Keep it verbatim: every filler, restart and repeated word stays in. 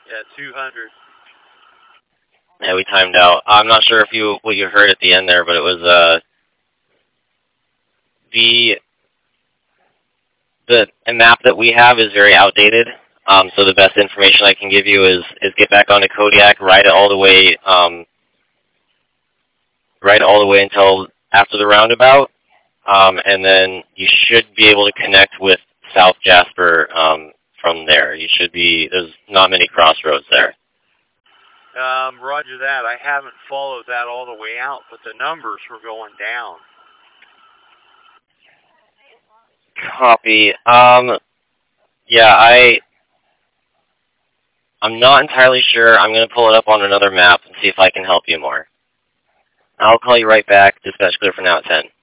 Yeah, two hundred. Yeah, we timed out. I'm not sure if you what you heard at the end there, but it was uh the the map that we have is very outdated. Um, so the best information I can give you is is get back onto Kodiak, ride it all the way, um, ride it all the way until after the roundabout, um, and then you should be able to connect with South Jasper um, from there. You should be. There's not many crossroads there. Um, roger that. I haven't followed that all the way out, but the numbers were going down. Copy. Um, yeah, I. I'm not entirely sure. I'm going to pull it up on another map and see if I can help you more. I'll call you right back. Dispatch clear for now at ten.